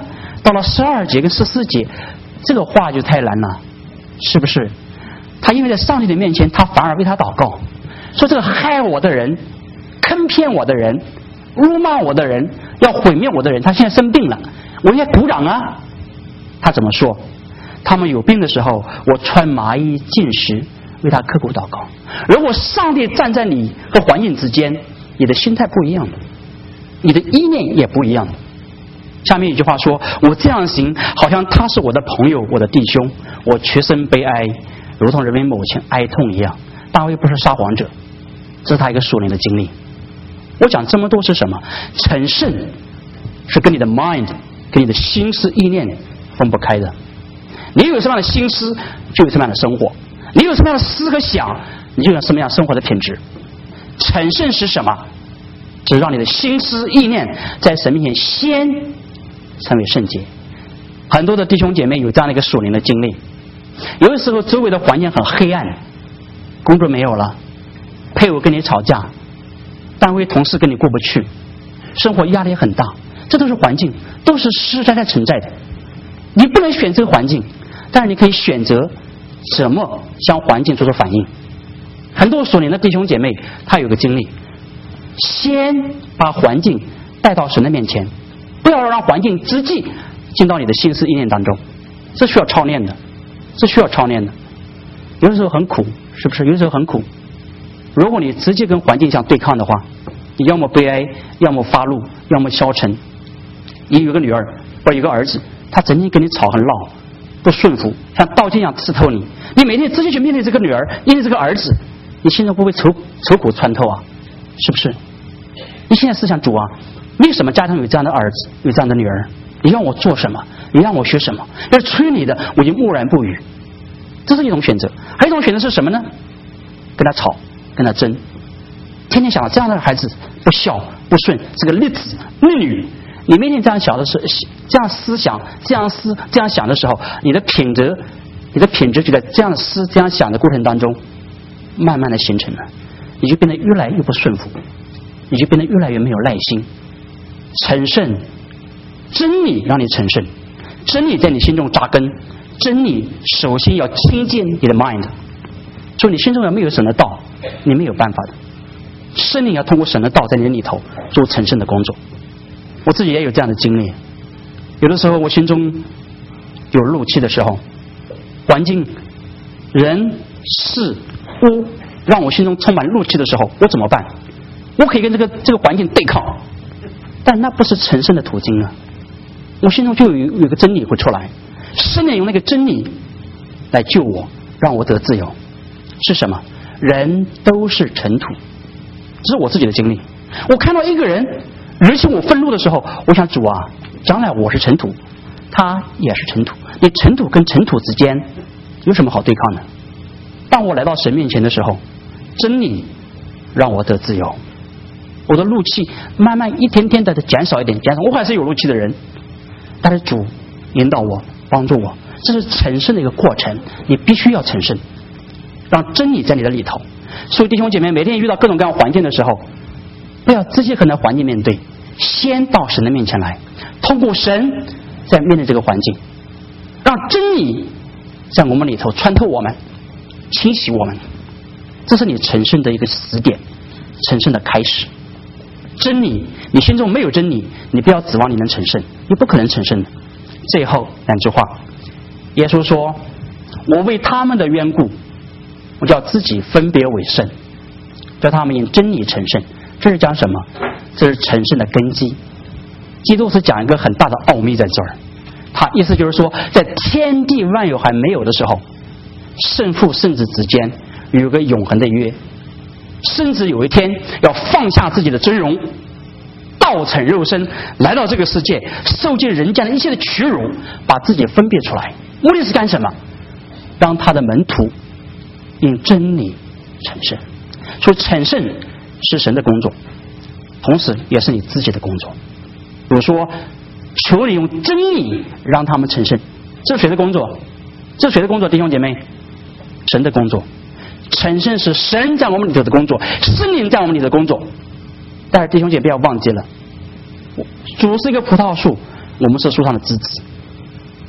到了12节跟14节，这个话就太难了，是不是？他因为在上帝的面前，他反而为他祷告，说这个害我的人、坑骗我的人、辱骂我的人、要毁灭我的人，他现在生病了，我应该鼓掌啊。他怎么说？他们有病的时候，我穿麻衣进食，为他刻苦祷告。如果上帝站在你和环境之间，你的心态不一样的，你的意念也不一样的。下面一句话说，我这样行，好像他是我的朋友，我的弟兄，我全身悲哀，如同人为母亲哀痛一样。大卫不是撒谎者，这是他一个属灵的经历。我讲这么多是什么？成圣是跟你的 mind 跟你的心思意念分不开的。你有什么样的心思，就有什么样的生活；你有什么样的思和想，你就有什么样生活的品质。成圣是什么？只让你的心思意念在神面前先成为圣洁。很多的弟兄姐妹有这样的一个属灵的经历，有的时候周围的环境很黑暗，工作没有了，配偶跟你吵架，单位同事跟你过不去，生活压力很大，这都是环境，都是实实在在存在的。你不能选这个环境，但是你可以选择怎么向环境做出反应。很多属灵的弟兄姐妹他有个经历，先把环境带到神的面前，不要让环境直接进到你的心思意念当中，这需要操练的，这需要操练的。有的时候很苦，是不是？有的时候很苦。如果你直接跟环境相对抗的话，你要么悲哀，要么发怒，要么消沉。你有个女儿或有个儿子，他整天跟你吵很闹，不顺服，像刀剑一样刺透你。你每天直接去面对这个女儿，面对这个儿子，你心中不会愁苦穿透啊？是不是？你现在思想主啊，为什么家中有这样的儿子，有这样的女儿？你让我做什么？你让我学什么？要是催你的，我就默然不语。这是一种选择。还有一种选择是什么呢？跟他吵，跟他争，天天想到这样的孩子不孝不顺，是个逆子逆女。你每天这样想的时候，这样思想，这样想的时候，你的品质就在这样思这样想的过程当中慢慢的形成了，你就变得越来越不顺服，你就变得越来越没有耐心。成圣，真理让你成圣，真理在你心中扎根，真理首先要亲近你的 mind。 就你心中要没有神的道，你没有办法的。圣灵要通过神的道在你的里头做成圣的工作。我自己也有这样的经历，有的时候我心中有怒气的时候，环境人事物让我心中充满怒气的时候，我怎么办？我可以跟这个环境对抗，但那不是成圣的途径啊。我心中就有一个真理会出来，圣灵用那个真理来救我，让我得自由。是什么？人都是尘土，这是我自己的经历。我看到一个人惹起我愤怒的时候，我想主啊，将来我是尘土，他也是尘土，你尘土跟尘土之间有什么好对抗的？当我来到神面前的时候，真理让我得自由，我的怒气慢慢一天天的减少一点，减少。我还是有怒气的人，但是主引导我，帮助我，这是成圣的一个过程，你必须要成圣，让真理在你的里头。所以弟兄姐妹，每天遇到各种各样环境的时候，不要直接和那环境面对，先到神的面前来，通过神在面对这个环境，让真理在我们里头穿透我们，清洗我们。这是你成圣的一个始点，成圣的开始。真理，你心中没有真理，你不要指望你能成圣，你不可能成圣的。最后两句话，耶稣说，我为他们的缘故，我叫自己分别为圣，叫他们因真理成圣。这是讲什么？这是成圣的根基。基督是讲一个很大的奥秘在这儿，他意思就是说，在天地万有还没有的时候，圣父圣子之间有个永恒的约，甚至有一天要放下自己的尊荣，道成肉身来到这个世界，受尽人间的一切的屈辱，把自己分别出来，目的是干什么？让他的门徒因真理成圣。所以成圣是神的工作，同时也是你自己的工作。比如说，求你用真理让他们成圣，这是谁的工作？这是谁的工作？弟兄姐妹，神的工作。成圣是神在我们里头的工作，圣灵在我们里头的工作。但是弟兄姐妹不要忘记了，主是一个葡萄树，我们是树上的枝子。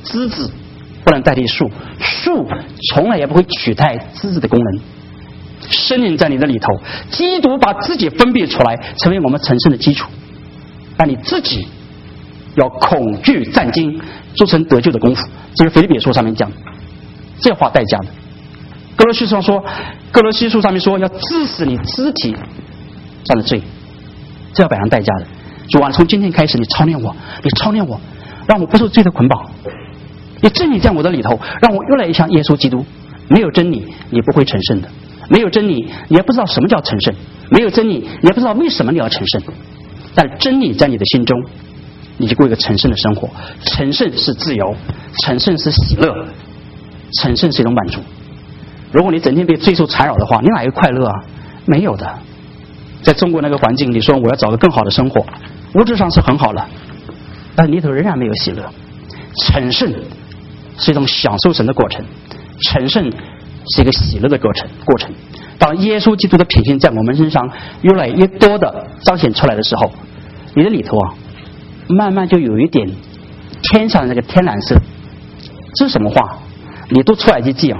枝子不能代替树，树从来也不会取代枝子的功能。圣灵在你的里头，基督把自己分别出来，成为我们成圣的基础。但你自己要恐惧战惊，做成得救的功夫。这是腓立比书上面讲，这要花代价的。哥罗西书上面说要治死你肢体上的罪，这要摆上代价的。主啊，从今天开始，你操练我，让我不受罪的捆绑。你真理在我的里头，让我越来越像耶稣基督。没有真理，你不会成圣的。没有真理，你也不知道什么叫成圣；没有真理，你也不知道为什么你要成圣。但真理在你的心中，你就过一个成圣的生活。成圣是自由，成圣是喜乐，成圣是一种满足。如果你整天被罪受缠绕的话，你哪有快乐啊？没有的。在中国那个环境，你说我要找个更好的生活，物质上是很好了，但里头仍然没有喜乐。成圣是一种享受神的过程，成圣是一个喜乐的过程。当耶稣基督的品性在我们身上越来越多的彰显出来的时候，你的里头啊，慢慢就有一点天上的那个天蓝色。这是什么话？你读出埃及记啊，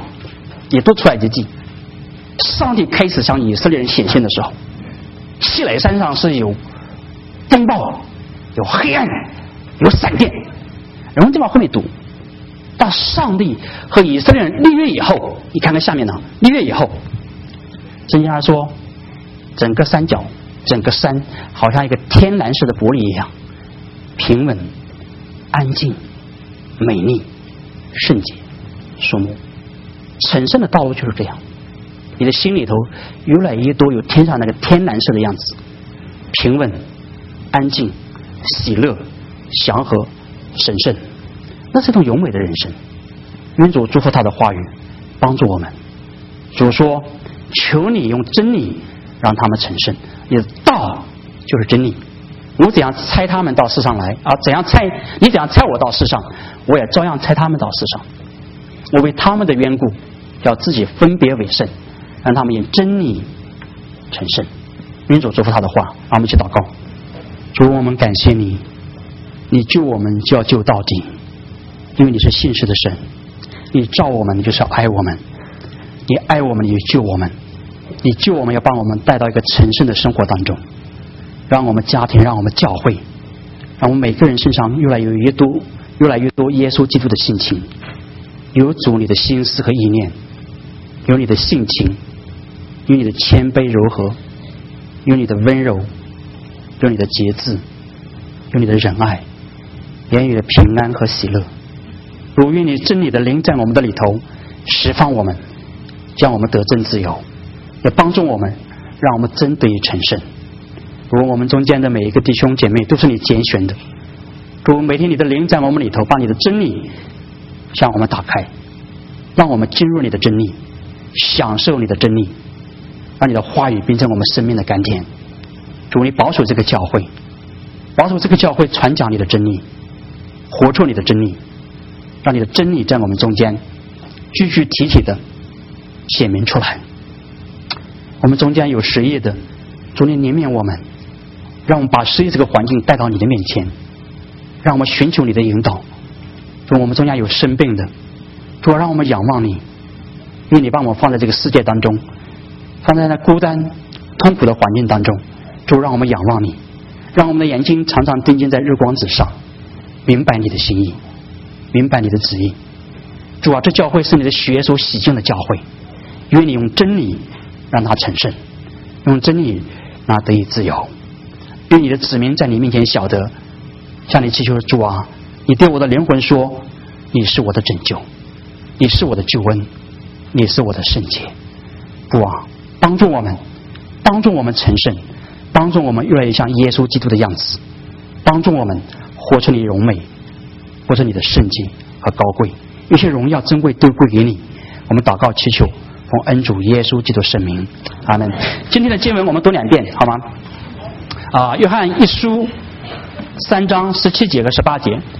上帝开始向以色列人显现的时候，西乃山上是有风暴、有黑暗、有闪电。然后这往后面读，到上帝和以色列人立约以后，你看看下面呢，立约以后，圣经上说，整个山脚、整个山好像一个天蓝色的玻璃一样，平稳、安静、美丽、圣洁、肃穆。成圣的道路就是这样，你的心里头越来越多有天上那个天蓝色的样子，平稳、安静、喜乐、祥和、神圣，那是一种永美的人生。愿主祝福他的话语，帮助我们。主说：“求你用真理让他们成圣，你的道就是真理。我怎样差他们到世上来啊？你怎样差我到世上，我也照样差他们到世上。我为他们的缘故，要自己分别为圣，让他们以真理成圣。”愿主祝福他的话，让我们一起祷告。主，我们感谢你，你救我们就要救到底，因为你是信实的神。你照我们就是要爱我们，你爱我们你就救我们，你救我们要把我们带到一个成圣的生活当中，让我们家庭，让我们教会，让我们每个人身上越来越多耶稣基督的性情，有主你的心思和意念，有你的性情，有你的谦卑柔和，有你的温柔，有你的节制，有你的仁爱，言语的平安和喜乐。如愿你真理的灵在我们的里头释放我们，将我们得真自由，也帮助我们，让我们真得以成圣。如我们中间的每一个弟兄姐妹都是你拣选的，如每天你的灵在我们里头，把你的真理向我们打开，让我们进入你的真理，享受你的真理，让你的话语变成我们生命的甘甜。主，你保守这个教会，保守这个教会传讲你的真理，活出你的真理，让你的真理在我们中间具具体体的显明出来。我们中间有失业的，主你怜悯我们，让我们把失业这个环境带到你的面前，让我们寻求你的引导。主，我们中间有生病的，主让我们仰望你，因为你把我们放在这个世界当中，放在那孤单痛苦的环境当中。主，让我们仰望你，让我们的眼睛常常定睛在日光之上，明白你的心意，明白你的旨意。主啊，这教会是你的血所洗净的教会，愿你用真理让它成圣，用真理让它得以自由。愿你的子民在你面前晓得，向你祈求，主啊，你对我的灵魂说，你是我的拯救，你是我的救恩，你是我的圣洁。主啊，帮助我们成圣，帮助我们越来越像耶稣基督的样子，帮助我们活出你荣美，活出你的圣洁和高贵，一切荣耀珍贵都归给你。我们祷告祈求，奉恩主耶稣基督圣名，阿们。今天的经文我们读2遍，好吗？约翰一书3章17节和18节。